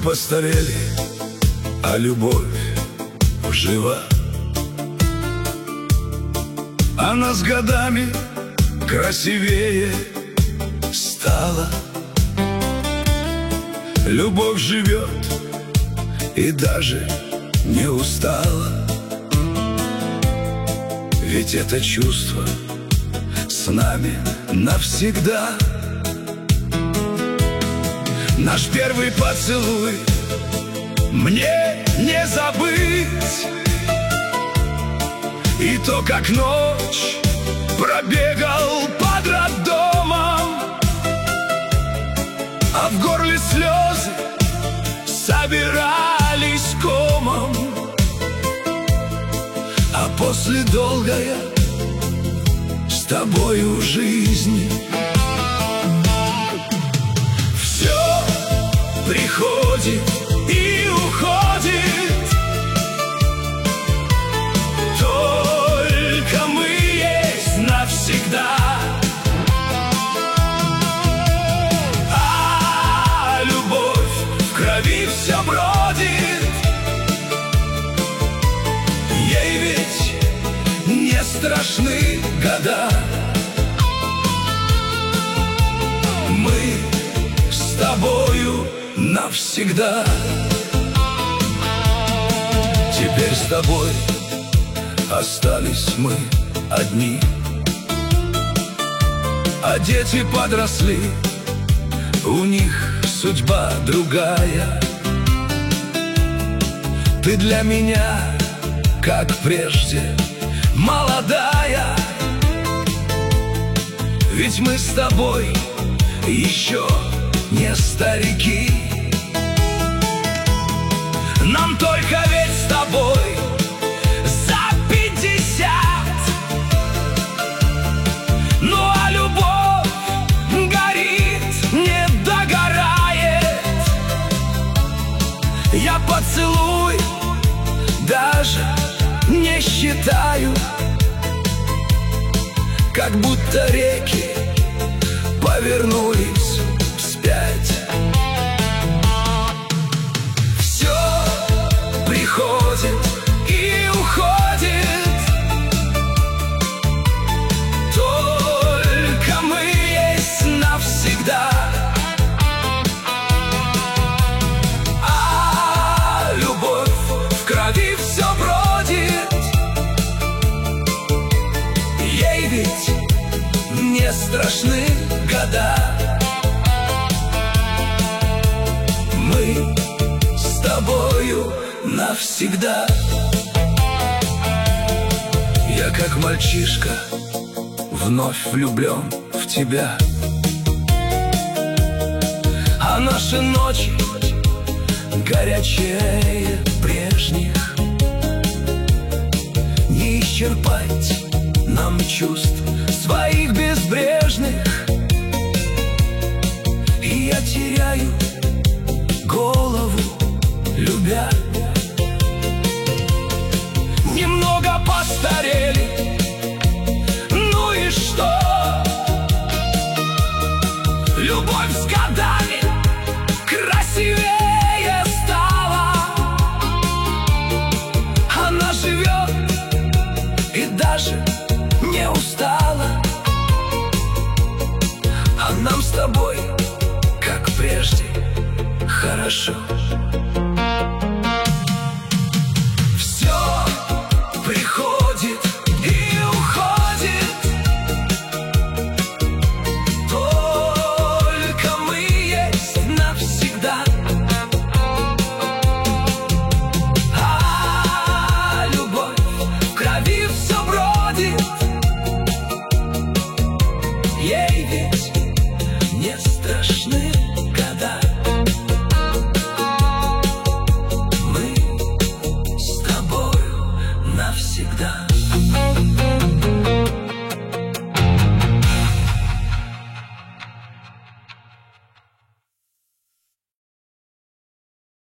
постарели, а любовь жива. Она с годами красивее стала. Любовь живет и даже не устала. Ведь это чувство с нами навсегда. Наш первый поцелуй мне не забыть. И то, как ночь пробегал под роддомом, а в горле слезы собирались комом. А после долгая с тобою жизнь все приходит и уходит. Только мы есть навсегда. А любовь в крови все бродит. Ей ведь не страшны года. Мы с тобою навсегда. Теперь с тобой остались мы одни, а дети подросли, у них судьба другая. Ты для меня, как прежде, молодая. Ведь мы с тобой еще не старики. Нам только ведь с тобой за 50. Ну а любовь горит, не догорает. Я поцелуй даже не считаю, как будто реки повернулись вспять. Все приходит и уходит. Только мы есть навсегда. А любовь в крови все бродит. Ей ведь не страшны года. Мы с тобою навсегда. Я как мальчишка вновь влюблен в тебя, а наши ночи горячее прежних. Не исчерпать нам чувств своих безбрежных. И я теряю голову, любя. Немного постарели, ну и что? Любовь с годами красивее стала. Она живет и даже не устала. А нам с тобой, как прежде, хорошо.